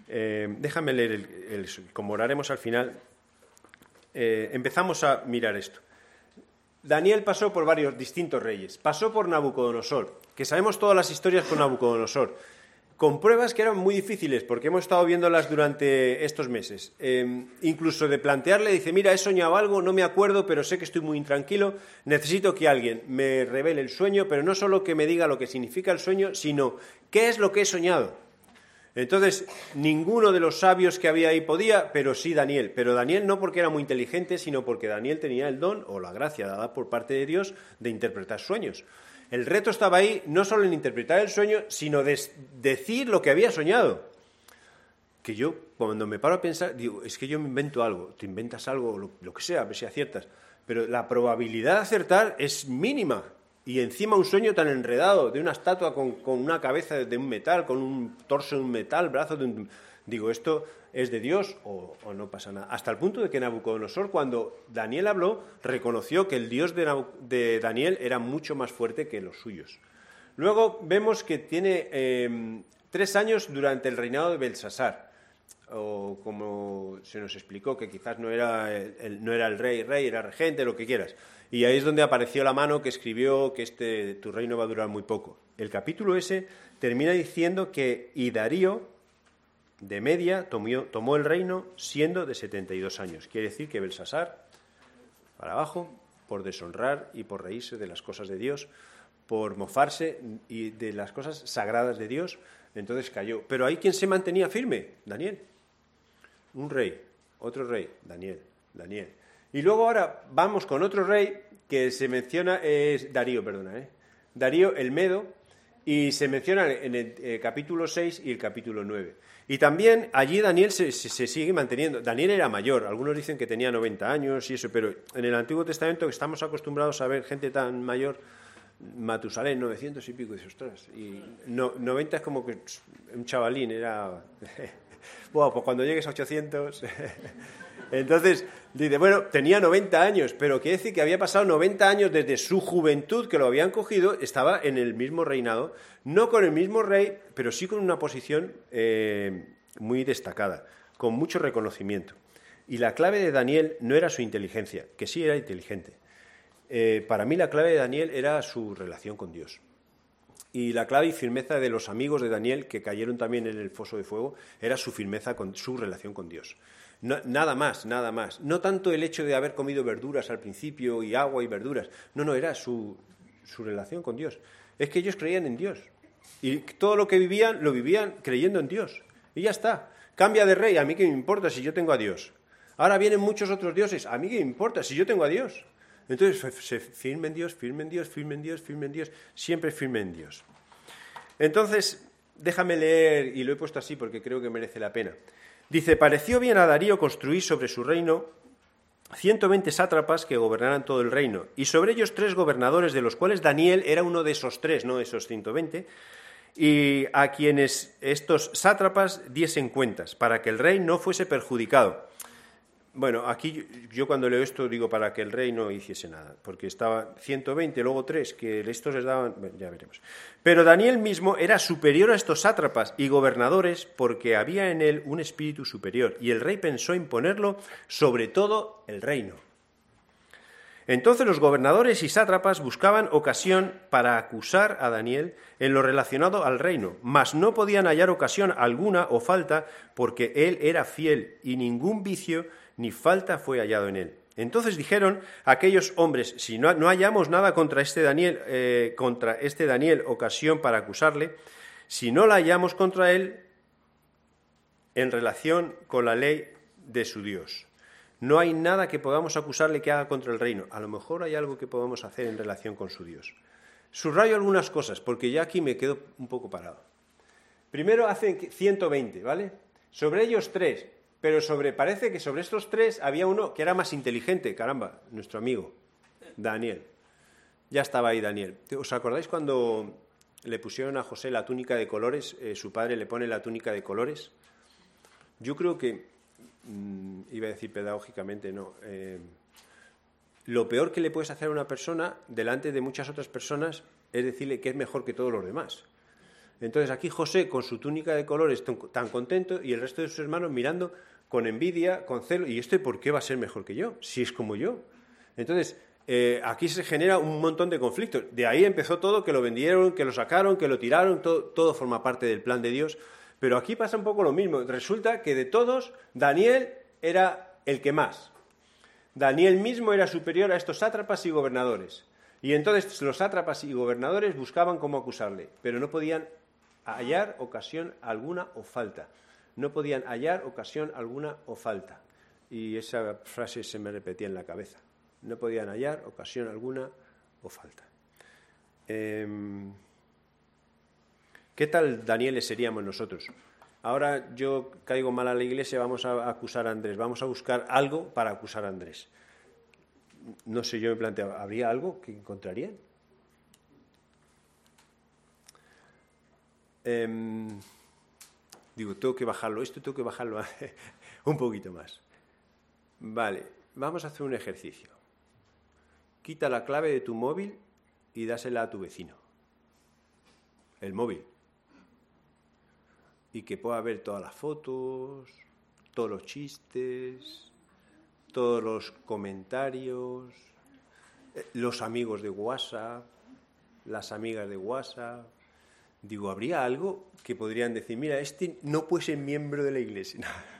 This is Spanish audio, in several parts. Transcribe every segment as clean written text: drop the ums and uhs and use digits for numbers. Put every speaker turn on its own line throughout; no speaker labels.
Déjame leer como oraremos al final. Empezamos a mirar esto. Daniel pasó por varios distintos reyes. Pasó por Nabucodonosor, que sabemos todas las historias con Nabucodonosor, con pruebas que eran muy difíciles, porque hemos estado viéndolas durante estos meses. Incluso de plantearle, dice, mira, he soñado algo, no me acuerdo, pero sé que estoy muy intranquilo, necesito que alguien me revele el sueño, pero no solo que me diga lo que significa el sueño, sino qué es lo que he soñado. Entonces, ninguno de los sabios que había ahí podía, pero sí Daniel. Pero Daniel no porque era muy inteligente, sino porque Daniel tenía el don o la gracia dada por parte de Dios de interpretar sueños. El reto estaba ahí no solo en interpretar el sueño, sino decir lo que había soñado. Que yo, cuando me paro a pensar, digo, es que yo me invento algo. Te inventas algo, lo que sea, a ver si aciertas. Pero la probabilidad de acertar es mínima. Y encima un sueño tan enredado, de una estatua con una cabeza de un metal, con un torso de un metal, brazos de un... Digo, ¿esto es de Dios o no pasa nada? Hasta el punto de que Nabucodonosor, cuando Daniel habló, reconoció que el Dios de Daniel era mucho más fuerte que los suyos. Luego vemos que tiene 3 años durante el reinado de Belsasar, o como se nos explicó, que quizás no era el rey, era regente, lo que quieras. Y ahí es donde apareció la mano que escribió que tu reino va a durar muy poco. El capítulo ese termina diciendo que y Darío de Media tomó el reino siendo de 72 años. Quiere decir que Belsasar, para abajo, por deshonrar y por reírse de las cosas de Dios, por mofarse y de las cosas sagradas de Dios, entonces cayó. Pero ahí, ¿quién se mantenía firme? Daniel. Un rey, otro rey, Daniel. Y luego ahora vamos con otro rey que se menciona, es Darío, Darío el Medo, y se menciona en el capítulo 6 y el capítulo 9. Y también allí Daniel se sigue manteniendo. Daniel era mayor, algunos dicen que tenía 90 años y eso, pero en el Antiguo Testamento que estamos acostumbrados a ver gente tan mayor, Matusalén, 900 y pico, y dices, ostras, y 90 es como que un chavalín, era... Bueno, pues cuando llegues a 800... Entonces, dice, bueno, tenía 90 años, pero quiere decir que había pasado 90 años desde su juventud, que lo habían cogido, estaba en el mismo reinado, no con el mismo rey, pero sí con una posición muy destacada, con mucho reconocimiento. Y la clave de Daniel no era su inteligencia, que sí era inteligente. Para mí la clave de Daniel era su relación con Dios. Y la clave y firmeza de los amigos de Daniel, que cayeron también en el foso de fuego, era su firmeza con su relación con Dios. No, nada más. No tanto el hecho de haber comido verduras al principio y agua y verduras. No, era su relación con Dios. Es que ellos creían en Dios. Y todo lo que vivían, lo vivían creyendo en Dios. Y ya está. Cambia de rey, a mí qué me importa si yo tengo a Dios. Ahora vienen muchos otros dioses, a mí qué me importa si yo tengo a Dios. Entonces, se firme en Dios, siempre firme en Dios. Entonces, déjame leer, y lo he puesto así porque creo que merece la pena. Dice, pareció bien a Darío construir sobre su reino 120 sátrapas que gobernaran todo el reino, y sobre ellos 3 gobernadores, de los cuales Daniel era uno de esos 3, no de esos 120, y a quienes estos sátrapas diesen cuentas, para que el rey no fuese perjudicado. Bueno, aquí yo cuando leo esto digo para que el rey no hiciese nada, porque estaba 120, luego 3, que estos les daban... Bueno, ya veremos. Pero Daniel mismo era superior a estos sátrapas y gobernadores porque había en él un espíritu superior, y el rey pensó imponerlo sobre todo el reino. Entonces los gobernadores y sátrapas buscaban ocasión para acusar a Daniel en lo relacionado al reino, mas no podían hallar ocasión alguna o falta, porque él era fiel y ningún vicio ni falta fue hallado en él. Entonces dijeron aquellos hombres, si no hallamos nada contra este Daniel ocasión para acusarle, si no la hallamos contra él en relación con la ley de su Dios. No hay nada que podamos acusarle que haga contra el reino. A lo mejor hay algo que podamos hacer en relación con su Dios. Subrayo algunas cosas, porque ya aquí me quedo un poco parado. Primero hacen 120, ¿vale? Sobre ellos 3. Pero parece que sobre estos 3 había uno que era más inteligente, caramba, nuestro amigo, Daniel. Ya estaba ahí Daniel. ¿Os acordáis cuando le pusieron a José la túnica de colores? Su padre le pone la túnica de colores. Yo creo que, iba a decir pedagógicamente, no. Lo peor que le puedes hacer a una persona delante de muchas otras personas es decirle que es mejor que todos los demás. Entonces aquí José, con su túnica de colores, tan contento, y el resto de sus hermanos mirando con envidia, con celo, ¿y este por qué va a ser mejor que yo? Si es como yo. Entonces, aquí se genera un montón de conflictos. De ahí empezó todo, que lo vendieron, que lo sacaron, que lo tiraron, todo forma parte del plan de Dios. Pero aquí pasa un poco lo mismo. Resulta que de todos, Daniel era el que más. Daniel mismo era superior a estos sátrapas y gobernadores. Y entonces los sátrapas y gobernadores buscaban cómo acusarle, pero no podían hallar ocasión alguna o falta. No podían hallar ocasión alguna o falta. Y esa frase se me repetía en la cabeza. No podían hallar ocasión alguna o falta. ¿Qué tal Danieles seríamos nosotros? Ahora yo caigo mal a la iglesia, vamos a acusar a Andrés, vamos a buscar algo para acusar a Andrés. No sé, yo me planteaba, ¿habría algo que encontrarían? Digo, tengo que bajarlo un poquito más. Vale, vamos a hacer un ejercicio. Quita la clave de tu móvil y dásela a tu vecino. El móvil. Y que pueda ver todas las fotos, todos los chistes, todos los comentarios, los amigos de WhatsApp, las amigas de WhatsApp. Digo, ¿habría algo que podrían decir, mira, este no puede ser miembro de la iglesia?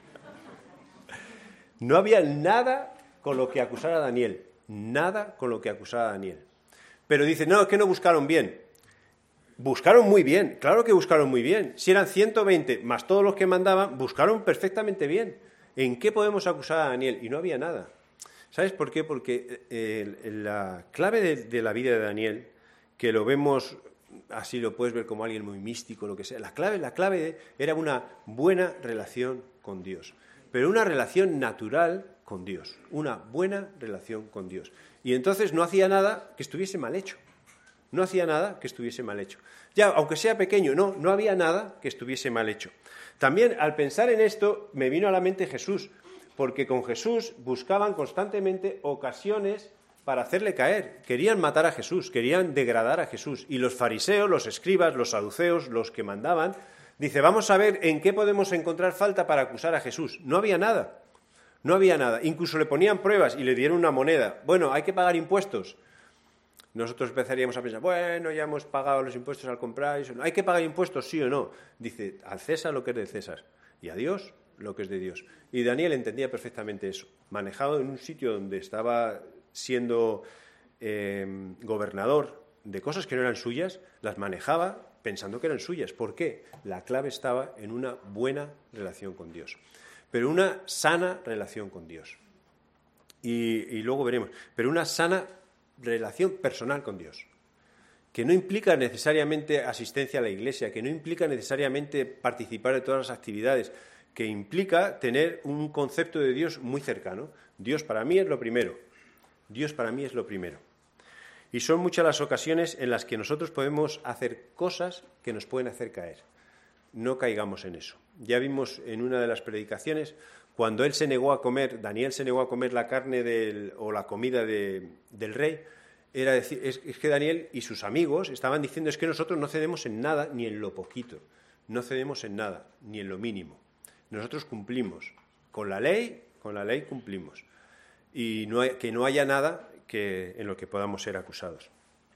No había nada con lo que acusar a Daniel, nada con lo que acusar a Daniel. Pero dice, no, es que no buscaron bien. Buscaron muy bien, claro que buscaron muy bien. Si eran 120 más todos los que mandaban, buscaron perfectamente bien. ¿En qué podemos acusar a Daniel? Y no había nada. ¿Sabes por qué? Porque la clave de la vida de Daniel, que lo vemos, así lo puedes ver como alguien muy místico, lo que sea, la clave era una buena relación con Dios. Pero una relación natural con Dios, una buena relación con Dios. Y entonces no hacía nada que estuviese mal hecho. No hacía nada que estuviese mal hecho. Ya, aunque sea pequeño, no había nada que estuviese mal hecho. También, al pensar en esto, me vino a la mente Jesús, porque con Jesús buscaban constantemente ocasiones para hacerle caer. Querían matar a Jesús, querían degradar a Jesús. Y los fariseos, los escribas, los saduceos, los que mandaban, dice, vamos a ver en qué podemos encontrar falta para acusar a Jesús. No había nada. No había nada. Incluso le ponían pruebas y le dieron una moneda. Bueno, hay que pagar impuestos. Nosotros empezaríamos a pensar, bueno, ya hemos pagado los impuestos al comprar, eso no. ¿Hay que pagar impuestos, sí o no? Dice, al César lo que es de César y a Dios lo que es de Dios. Y Daniel entendía perfectamente eso. Manejado en un sitio donde estaba siendo gobernador de cosas que no eran suyas, las manejaba pensando que eran suyas. ¿Por qué? La clave estaba en una buena relación con Dios, pero una sana relación con Dios. Y luego veremos, pero una sana relación personal con Dios, que no implica necesariamente asistencia a la iglesia, que no implica necesariamente participar de todas las actividades, que implica tener un concepto de Dios muy cercano. Dios para mí es lo primero. Dios para mí es lo primero. Y son muchas las ocasiones en las que nosotros podemos hacer cosas que nos pueden hacer caer. No caigamos en eso. Ya vimos en una de las predicaciones, cuando él se negó a comer, Daniel se negó a comer la carne o la comida del rey, era decir, es que Daniel y sus amigos estaban diciendo, es que nosotros no cedemos en nada ni en lo poquito, no cedemos en nada ni en lo mínimo. Nosotros cumplimos. Con la ley cumplimos. Y que no haya nada en lo que podamos ser acusados.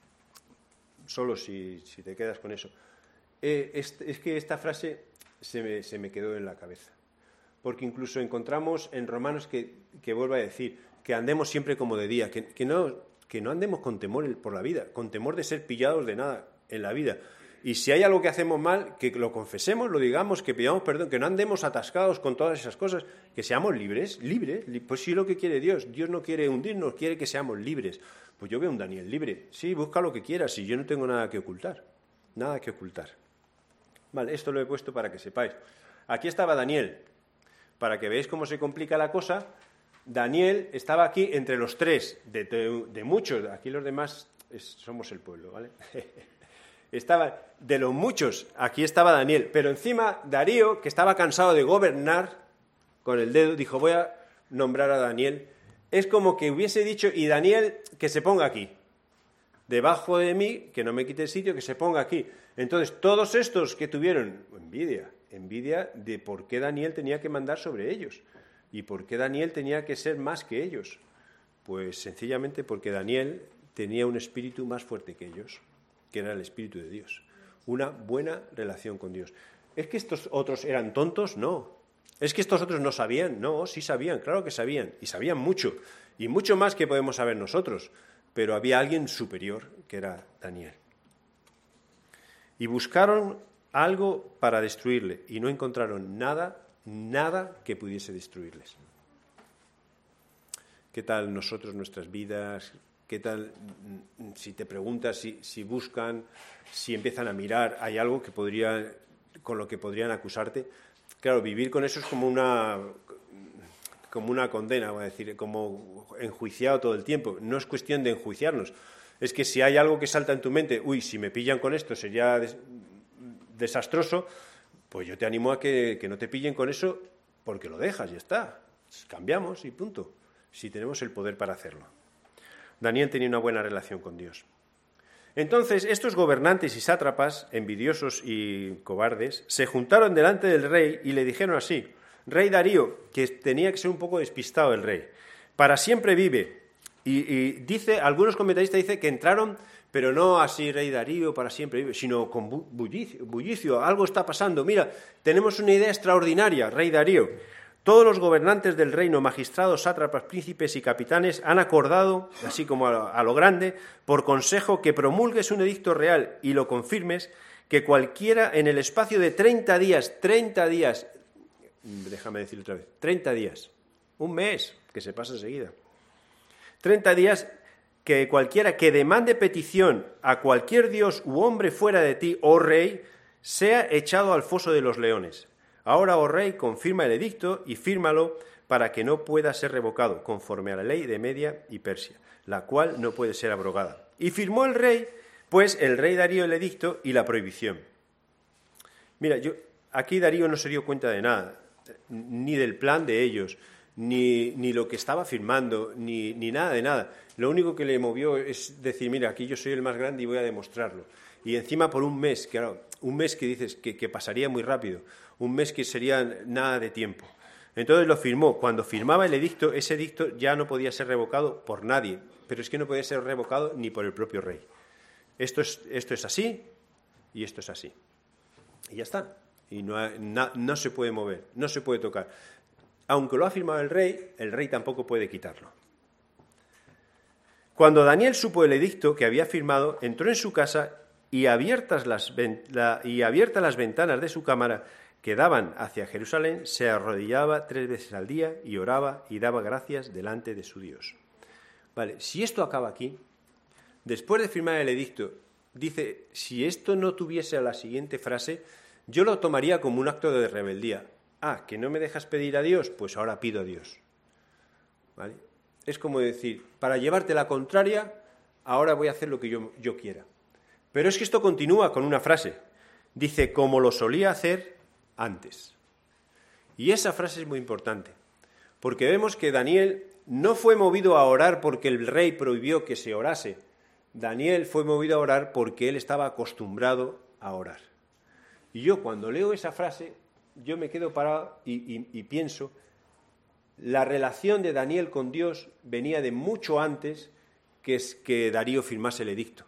Solo si te quedas con eso. Es que esta frase se me quedó en la cabeza. Porque incluso encontramos en Romanos que vuelve a decir que andemos siempre como de día, que no andemos con temor por la vida, con temor de ser pillados de nada en la vida. Y si hay algo que hacemos mal, que lo confesemos, lo digamos, que pidamos perdón, que no andemos atascados con todas esas cosas, que seamos libres, pues sí, lo que quiere Dios. Dios no quiere hundirnos, quiere que seamos libres. Pues yo veo un Daniel libre. Sí, busca lo que quieras, y yo no tengo nada que ocultar. Nada que ocultar. Vale, esto lo he puesto para que sepáis. Aquí estaba Daniel. Para que veáis cómo se complica la cosa, Daniel estaba aquí entre los tres, de muchos. Aquí los demás somos el pueblo, ¿vale? Estaba de los muchos, aquí estaba Daniel, pero encima Darío, que estaba cansado de gobernar con el dedo, dijo, voy a nombrar a Daniel. Es como que hubiese dicho, y Daniel, que se ponga aquí. debajo de mí, que no me quite el sitio, que se ponga aquí. Entonces, todos estos que tuvieron envidia de por qué Daniel tenía que mandar sobre ellos y por qué Daniel tenía que ser más que ellos. Pues sencillamente porque Daniel tenía un espíritu más fuerte que ellos, que era el espíritu de Dios. Una buena relación con Dios. ¿Es que estos otros eran tontos? No. ¿Es que estos otros no sabían? No, sí sabían, claro que sabían, y sabían mucho, y mucho más que podemos saber nosotros, pero había alguien superior, que era Daniel. Y buscaron algo para destruirle, y no encontraron nada que pudiese destruirles. ¿Qué tal nosotros, nuestras vidas? ¿Qué tal si te preguntas, si buscan, si empiezan a mirar, hay algo que con lo que podrían acusarte? Claro, vivir con eso es como una condena, vamos a decir, como enjuiciado todo el tiempo. No es cuestión de enjuiciarnos. Es que si hay algo que salta en tu mente, si me pillan con esto sería desastroso, pues yo te animo a que no te pillen con eso porque lo dejas, ya está. Cambiamos y punto. Si tenemos el poder para hacerlo. Daniel tenía una buena relación con Dios. Entonces, estos gobernantes y sátrapas, envidiosos y cobardes, se juntaron delante del rey y le dijeron así: Rey Darío, que tenía que ser un poco despistado el rey, para siempre vive. Y dice, algunos comentaristas dicen que entraron, pero no así, Rey Darío, para siempre vive, sino con bullicio, algo está pasando. Mira, tenemos una idea extraordinaria, Rey Darío. Todos los gobernantes del reino, magistrados, sátrapas, príncipes y capitanes han acordado, así como a lo grande, por consejo que promulgues un edicto real y lo confirmes, que cualquiera en el espacio de 30 días, déjame decirlo otra vez, 30 días, un mes, que se pasa enseguida, 30 días, que cualquiera que demande petición a cualquier dios u hombre fuera de ti, oh rey, sea echado al foso de los leones. Ahora, oh rey, confirma el edicto y fírmalo para que no pueda ser revocado, conforme a la ley de Media y Persia, la cual no puede ser abrogada. Y firmó el rey, pues el rey Darío el edicto y la prohibición. Mira, aquí Darío no se dio cuenta de nada, ni del plan de ellos, ni lo que estaba firmando, ni nada de nada. Lo único que le movió es decir, mira, aquí yo soy el más grande y voy a demostrarlo. Y encima por un mes, claro, un mes que dices que pasaría muy rápido, un mes que sería nada de tiempo. Entonces lo firmó. Cuando firmaba el edicto, ese edicto ya no podía ser revocado por nadie, pero es que no podía ser revocado ni por el propio rey. Esto es así y esto es así. Y ya está. Y no se puede mover, no se puede tocar. Aunque lo ha firmado el rey tampoco puede quitarlo. Cuando Daniel supo el edicto que había firmado, entró en su casa y abiertas las ventanas de su cámara que daban hacia Jerusalén, se arrodillaba 3 veces al día y oraba y daba gracias delante de su Dios. Vale, si esto acaba aquí, después de firmar el edicto, dice, si esto no tuviese la siguiente frase, yo lo tomaría como un acto de rebeldía. ¿Que no me dejas pedir a Dios? Pues ahora pido a Dios. ¿Vale? Es como decir, para llevarte la contraria, ahora voy a hacer lo que yo quiera. Pero es que esto continúa con una frase. Dice, como lo solía hacer antes. Y esa frase es muy importante, porque vemos que Daniel no fue movido a orar porque el rey prohibió que se orase. Daniel fue movido a orar porque él estaba acostumbrado a orar. Y yo cuando leo esa frase, yo me quedo parado y pienso, la relación de Daniel con Dios venía de mucho antes que Darío firmase el edicto.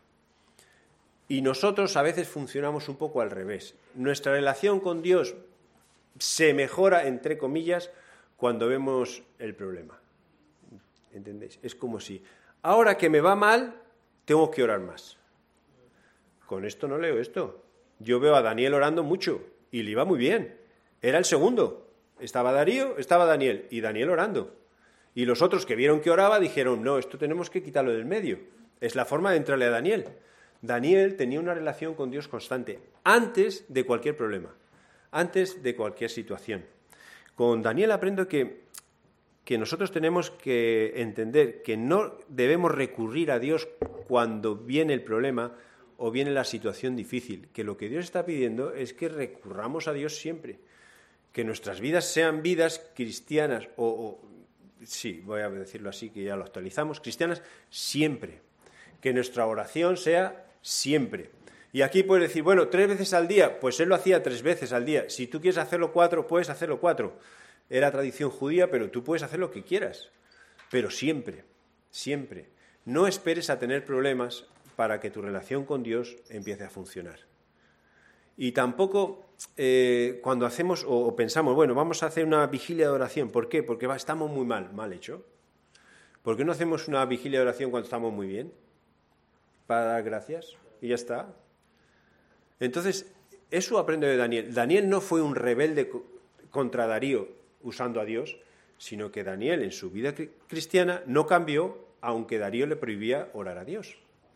Y nosotros a veces funcionamos un poco al revés. Nuestra relación con Dios se mejora, entre comillas, cuando vemos el problema. ¿Entendéis? Es como si, ahora que me va mal, tengo que orar más. Con esto no leo esto. Yo veo a Daniel orando mucho y le iba muy bien. Era el segundo. Estaba Darío, estaba Daniel y Daniel orando. Y los otros que vieron que oraba dijeron, no, esto tenemos que quitarlo del medio. Es la forma de entrarle a Daniel. Daniel tenía una relación con Dios constante, antes de cualquier problema, antes de cualquier situación. Con Daniel aprendo que nosotros tenemos que entender que no debemos recurrir a Dios cuando viene el problema o viene la situación difícil, que lo que Dios está pidiendo es que recurramos a Dios siempre, que nuestras vidas sean vidas cristianas, sí, voy a decirlo así, que ya lo actualizamos, cristianas siempre. que nuestra oración sea siempre. Y aquí puedes decir, bueno, 3 veces al día, pues él lo hacía 3 veces al día. Si tú quieres hacerlo 4, puedes hacerlo 4. Era tradición judía, pero tú puedes hacer lo que quieras. Pero siempre, siempre. No esperes a tener problemas para que tu relación con Dios empiece a funcionar. Y tampoco cuando hacemos o pensamos, bueno, vamos a hacer una vigilia de oración. ¿Por qué? Porque estamos muy mal hecho. ¿Por qué no hacemos una vigilia de oración cuando estamos muy bien? Para dar gracias y ya está. Entonces, eso aprende de Daniel. Daniel no fue un rebelde contra Darío usando a Dios, sino que Daniel en su vida cristiana no cambió, aunque Darío le prohibía orar a Dios.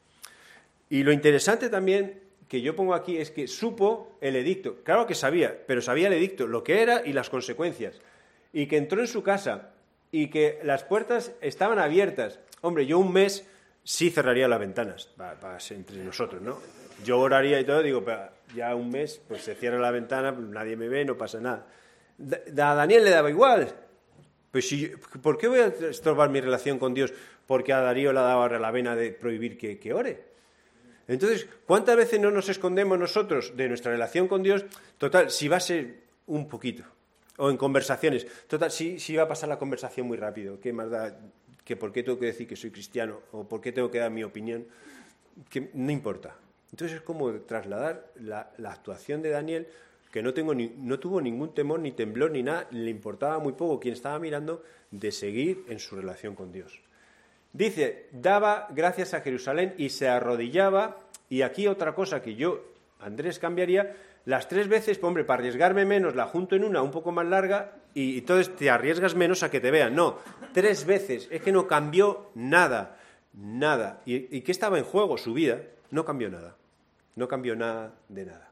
Y lo interesante también que yo pongo aquí es que supo el edicto. Claro que sabía, pero sabía el edicto, lo que era y las consecuencias. Y que entró en su casa y que las puertas estaban abiertas. Hombre, yo un mes sí cerraría las ventanas, para entre nosotros, ¿no? Yo oraría y todo, digo, pero ya un mes, pues se cierra la ventana, nadie me ve, no pasa nada. A Daniel le daba igual. Pues ¿por qué voy a estorbar mi relación con Dios? Porque a Darío le daba la vena de prohibir que ore. Entonces, ¿cuántas veces no nos escondemos nosotros de nuestra relación con Dios? Total, si va a ser un poquito, o en conversaciones, total, si va a pasar la conversación muy rápido, ¿qué más da? ¿Que por qué tengo que decir que soy cristiano? ¿O por qué tengo que dar mi opinión? Que no importa. Entonces es como trasladar la actuación de Daniel, que no tuvo ningún temor, ni temblor, ni nada, le importaba muy poco quien estaba mirando, de seguir en su relación con Dios. Dice, daba gracias a Jerusalén y se arrodillaba, y aquí otra cosa que yo, Andrés, cambiaría, las 3 veces, hombre, para arriesgarme menos, la junto en una un poco más larga, y entonces te arriesgas menos a que te vean. No, 3 veces, es que no cambió nada, nada. ¿Y qué estaba en juego? Su vida. No cambió nada, no cambió nada de nada.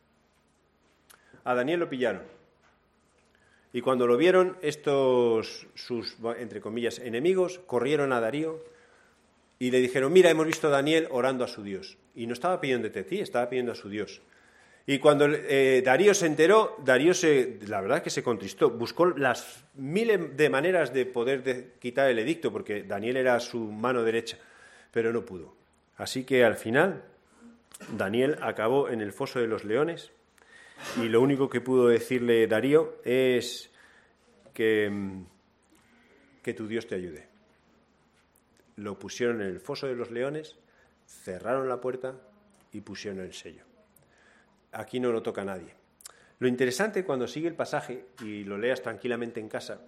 A Daniel lo pillaron. Y cuando lo vieron, sus, entre comillas, enemigos, corrieron a Darío y le dijeron, mira, hemos visto a Daniel orando a su Dios. Y no estaba pidiendo de ti, estaba pidiendo a su Dios. Y cuando Darío se enteró, la verdad es que se contristó, buscó las miles de maneras de poder quitar el edicto, porque Daniel era su mano derecha, pero no pudo. Así que al final, Daniel acabó en el foso de los leones, y lo único que pudo decirle Darío es que tu Dios te ayude. Lo pusieron en el foso de los leones, cerraron la puerta y pusieron el sello. Aquí no lo toca nadie. Lo interesante cuando sigue el pasaje, y lo leas tranquilamente en casa,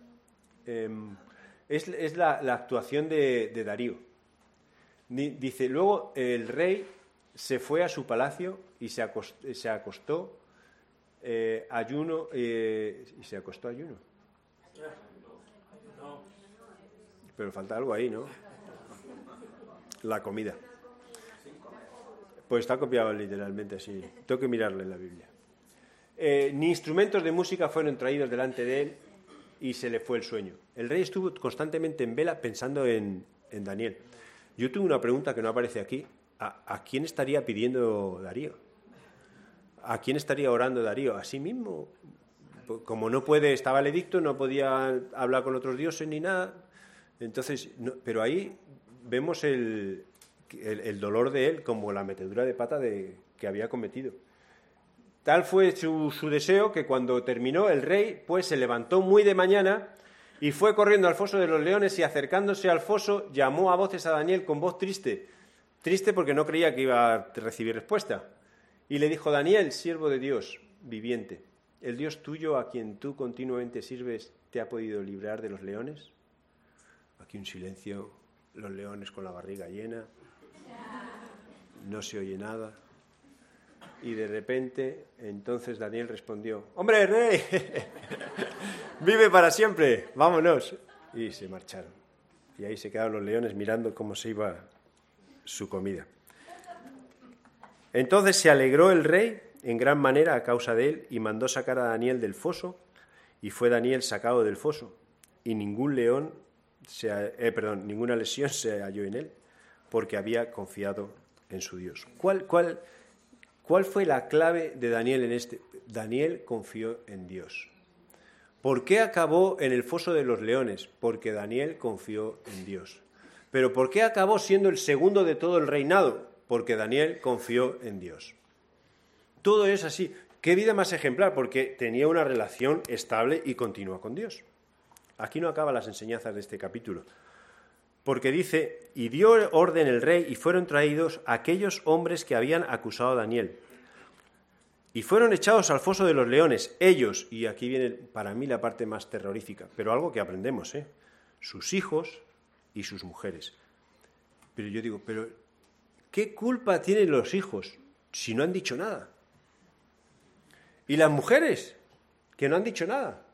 es la actuación de Darío. Dice, luego el rey se fue a su palacio y se acostó ayuno, y se acostó ayuno. Pero falta algo ahí, ¿no? La comida. Pues está copiado literalmente así. Tengo que mirarlo en la Biblia. Ni instrumentos de música fueron traídos delante de él y se le fue el sueño. El rey estuvo constantemente en vela pensando en Daniel. Yo tuve una pregunta que no aparece aquí. ¿A quién estaría pidiendo Darío? ¿A quién estaría orando Darío? ¿A sí mismo? Como no puede, estaba el edicto, no podía hablar con otros dioses ni nada. Entonces, pero ahí vemos el dolor de él como la metedura de pata que había cometido. Tal fue su deseo que cuando terminó el rey, pues se levantó muy de mañana y fue corriendo al foso de los leones y acercándose al foso llamó a voces a Daniel con voz triste. Triste porque no creía que iba a recibir respuesta. Y le dijo, Daniel, siervo de Dios viviente, ¿el Dios tuyo a quien tú continuamente sirves te ha podido librar de los leones? Aquí un silencio, los leones con la barriga llena, no se oye nada. Y de repente, entonces Daniel respondió, ¡hombre, rey! ¡Vive para siempre! ¡Vámonos! Y se marcharon. Y ahí se quedaron los leones mirando cómo se iba su comida. Entonces se alegró el rey en gran manera a causa de él y mandó sacar a Daniel del foso, y fue Daniel sacado del foso, y ninguna lesión se halló en él, porque había confiado en su Dios. ¿Cuál fue la clave de Daniel en este? Daniel confió en Dios. ¿Por qué acabó en el foso de los leones? Porque Daniel confió en Dios. Pero ¿por qué acabó siendo el segundo de todo el reinado? Porque Daniel confió en Dios. Todo es así. ¿Qué vida más ejemplar? Porque tenía una relación estable y continua con Dios. Aquí no acaban las enseñanzas de este capítulo. Porque dice, y dio orden el rey y fueron traídos aquellos hombres que habían acusado a Daniel. Y fueron echados al foso de los leones, ellos, y aquí viene para mí la parte más terrorífica, pero algo que aprendemos, sus hijos y sus mujeres. Pero yo digo, pero ¿qué culpa tienen los hijos si no han dicho nada? Y las mujeres, que no han dicho nada.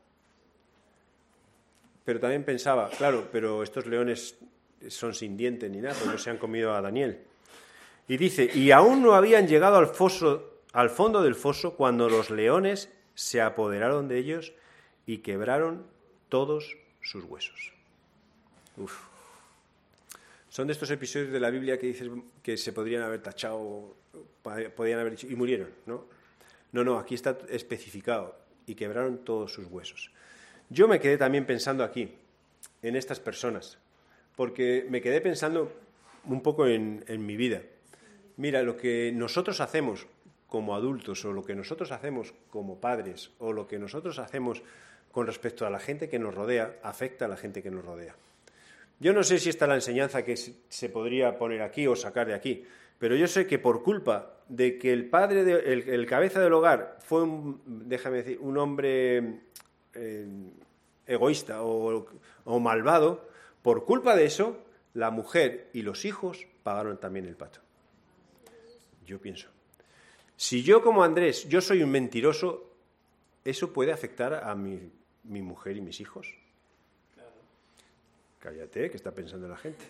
Pero también pensaba, claro, pero estos leones son sin diente ni nada, porque no se han comido a Daniel. Y dice, y aún no habían llegado al fondo del foso, cuando los leones se apoderaron de ellos y quebraron todos sus huesos. Uf. Son de estos episodios de la Biblia que dices que se podrían haber tachado, podrían haber dicho, y murieron, ¿no? No, aquí está especificado, y quebraron todos sus huesos. Yo me quedé también pensando aquí, en estas personas, porque me quedé pensando un poco en mi vida. Mira, lo que nosotros hacemos como adultos, o lo que nosotros hacemos como padres, o lo que nosotros hacemos con respecto a la gente que nos rodea, afecta a la gente que nos rodea. Yo no sé si esta es la enseñanza que se podría poner aquí o sacar de aquí, pero yo sé que por culpa de que el padre, el cabeza del hogar fue un hombre egoísta o malvado, por culpa de eso, la mujer y los hijos pagaron también el pato. Yo pienso. Si yo como Andrés, yo soy un mentiroso, ¿eso puede afectar a mi mujer y mis hijos? Claro. Cállate, que está pensando la gente.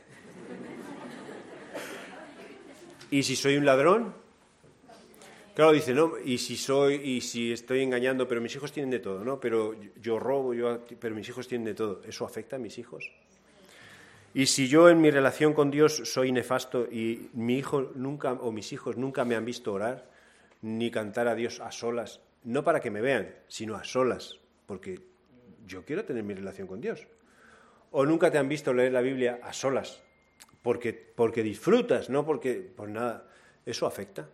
¿Y si soy un ladrón? Claro, dice, no, y si estoy engañando, pero mis hijos tienen de todo, ¿no? Pero yo robo, pero mis hijos tienen de todo. ¿Eso afecta a mis hijos? Y si yo en mi relación con Dios soy nefasto y mi hijo nunca o mis hijos nunca me han visto orar ni cantar a Dios a solas, no para que me vean, sino a solas, porque yo quiero tener mi relación con Dios. O nunca te han visto leer la Biblia a solas, porque disfrutas, no porque pues nada, eso afecta.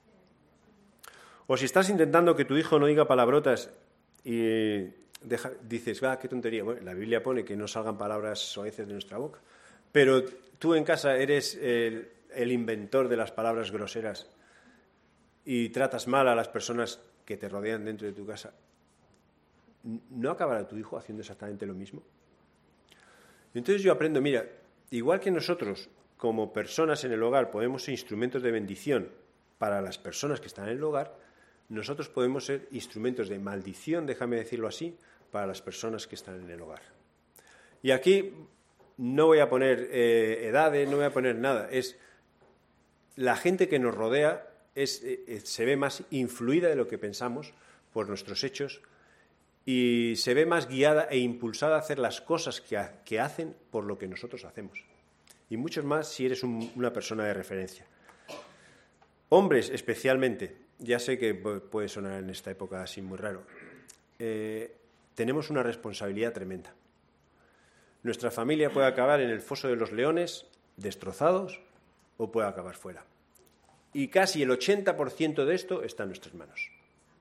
O si estás intentando que tu hijo no diga palabrotas y dices, qué tontería. Bueno, la Biblia pone que no salgan palabras soeces de nuestra boca, pero tú en casa eres el inventor de las palabras groseras y tratas mal a las personas que te rodean dentro de tu casa. ¿No acabará tu hijo haciendo exactamente lo mismo? Entonces yo aprendo, mira, igual que nosotros como personas en el hogar podemos ser instrumentos de bendición para las personas que están en el hogar, nosotros podemos ser instrumentos de maldición, déjame decirlo así, para las personas que están en el hogar. Y aquí no voy a poner edades, no voy a poner nada. Es la gente que nos rodea se ve más influida de lo que pensamos por nuestros hechos y se ve más guiada e impulsada a hacer las cosas que hacen por lo que nosotros hacemos. Y muchos más si eres una persona de referencia. Hombres especialmente, ya sé que puede sonar en esta época así muy raro, tenemos una responsabilidad tremenda. Nuestra familia puede acabar en el foso de los leones, destrozados, o puede acabar fuera. Y casi el 80% de esto está en nuestras manos.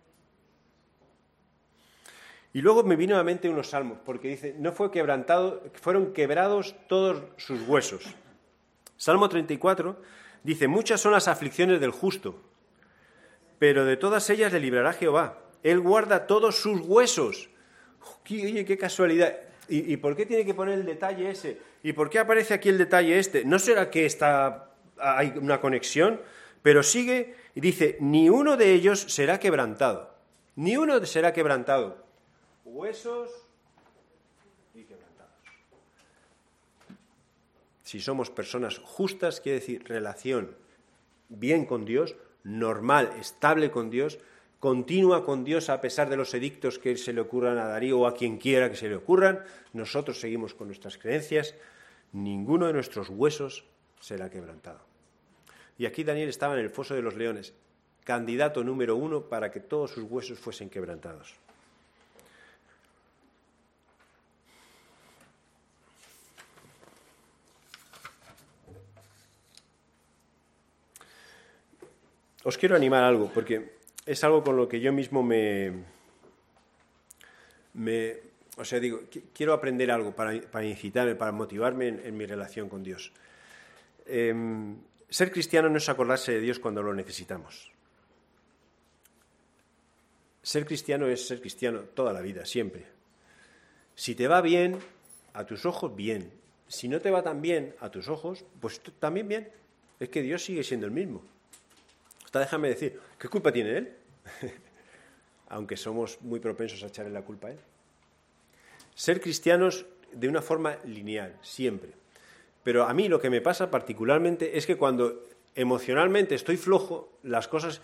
Y luego me vino a la mente unos salmos, porque dice, fueron quebrados todos sus huesos. Salmo 34 dice, muchas son las aflicciones del justo, pero de todas ellas le librará Jehová. Él guarda todos sus huesos. Oye, qué casualidad. ¿Y por qué tiene que poner el detalle ese? ¿Y por qué aparece aquí el detalle este? ¿No será que hay una conexión? Pero sigue y dice, ni uno de ellos será quebrantado. Ni uno será quebrantado. Huesos y quebrantados. Si somos personas justas, quiere decir relación bien con Dios, normal, estable con Dios, continúa con Dios a pesar de los edictos que se le ocurran a Darío o a quien quiera que se le ocurran, nosotros seguimos con nuestras creencias, ninguno de nuestros huesos será quebrantado. Y aquí Daniel estaba en el foso de los leones, candidato número 1 para que todos sus huesos fuesen quebrantados. os quiero animar a algo, porque es algo con lo que yo mismo digo, quiero aprender algo para incitarme, para motivarme en mi relación con Dios. Ser cristiano no es acordarse de Dios cuando lo necesitamos. Ser cristiano es ser cristiano toda la vida, siempre. Si te va bien, a tus ojos, bien. Si no te va tan bien a tus ojos, pues también bien. Es que Dios sigue siendo el mismo. Hasta déjame decir, ¿qué culpa tiene Él? Aunque somos muy propensos a echarle la culpa a Él. Ser cristianos de una forma lineal, siempre. Pero a mí lo que me pasa particularmente es que cuando emocionalmente estoy flojo, las cosas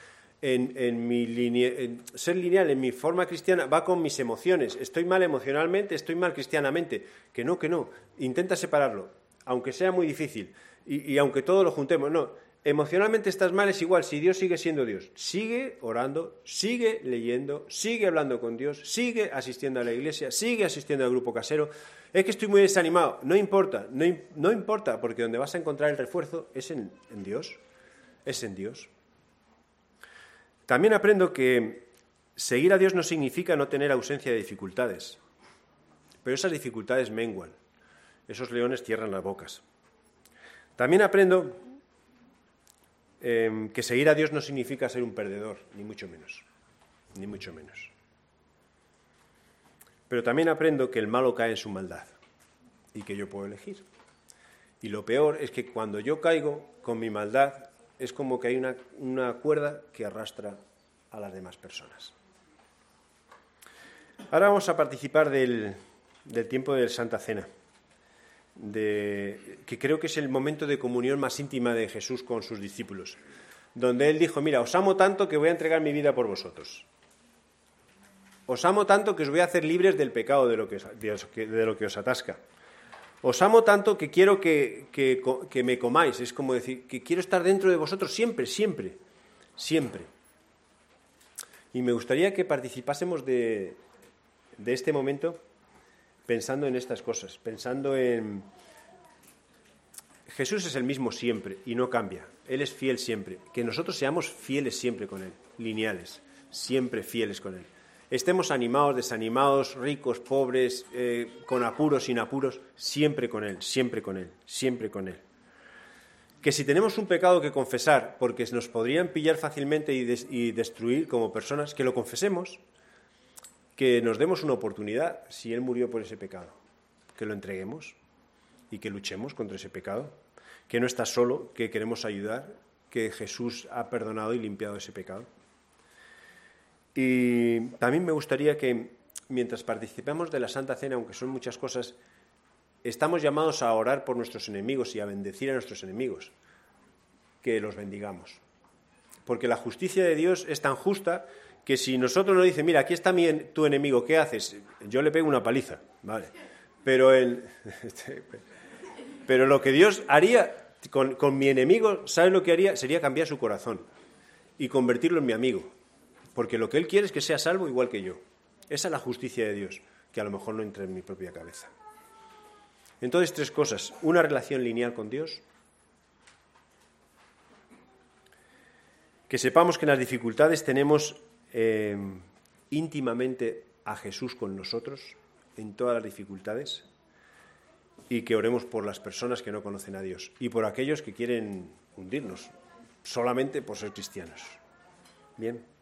ser lineal en mi forma cristiana va con mis emociones. Estoy mal emocionalmente, estoy mal cristianamente. Que no. Intenta separarlo, aunque sea muy difícil. Y aunque todo lo juntemos, no. Emocionalmente estás mal, es igual, si Dios sigue siendo Dios. Sigue orando, sigue leyendo, sigue hablando con Dios, sigue asistiendo a la iglesia, sigue asistiendo al grupo casero. Es que estoy muy desanimado. No importa, no importa, porque donde vas a encontrar el refuerzo es en Dios. Es en Dios. También aprendo que seguir a Dios no significa no tener ausencia de dificultades, pero esas dificultades menguan, esos leones cierran las bocas. También aprendo que seguir a Dios no significa ser un perdedor, ni mucho menos, ni mucho menos. Pero también aprendo que el malo cae en su maldad y que yo puedo elegir. Y lo peor es que cuando yo caigo con mi maldad, es como que hay una cuerda que arrastra a las demás personas. Ahora vamos a participar del tiempo de Santa Cena, que creo que es el momento de comunión más íntima de Jesús con sus discípulos, donde Él dijo, mira, os amo tanto que voy a entregar mi vida por vosotros. Os amo tanto que os voy a hacer libres del pecado de lo que os atasca. Os amo tanto que quiero que me comáis. Es como decir, que quiero estar dentro de vosotros siempre, siempre, siempre. Y me gustaría que participásemos de este momento pensando en estas cosas, pensando en... Jesús es el mismo siempre y no cambia. Él es fiel siempre. Que nosotros seamos fieles siempre con Él, lineales, siempre fieles con Él. Estemos animados, desanimados, ricos, pobres, con apuros, sin apuros, siempre con Él, siempre con Él, siempre con Él. Que si tenemos un pecado que confesar, porque nos podrían pillar fácilmente y destruir como personas, que lo confesemos, que nos demos una oportunidad, si Él murió por ese pecado, que lo entreguemos y que luchemos contra ese pecado, que no estás solo, que queremos ayudar, que Jesús ha perdonado y limpiado ese pecado. Y también me gustaría que, mientras participemos de la Santa Cena, aunque son muchas cosas, estamos llamados a orar por nuestros enemigos y a bendecir a nuestros enemigos, que los bendigamos. Porque la justicia de Dios es tan justa que si nosotros nos dicen, mira, aquí está tu enemigo, ¿qué haces? Yo le pego una paliza, ¿vale? Pero lo que Dios haría con mi enemigo, ¿sabes lo que haría? Sería cambiar su corazón y convertirlo en mi amigo. Porque lo que Él quiere es que sea salvo igual que yo. Esa es la justicia de Dios, que a lo mejor no entra en mi propia cabeza. Entonces, 3 cosas. Una relación lineal con Dios. Que sepamos que en las dificultades tenemos íntimamente a Jesús con nosotros, en todas las dificultades. Y que oremos por las personas que no conocen a Dios. Y por aquellos que quieren hundirnos, solamente por ser cristianos. Bien.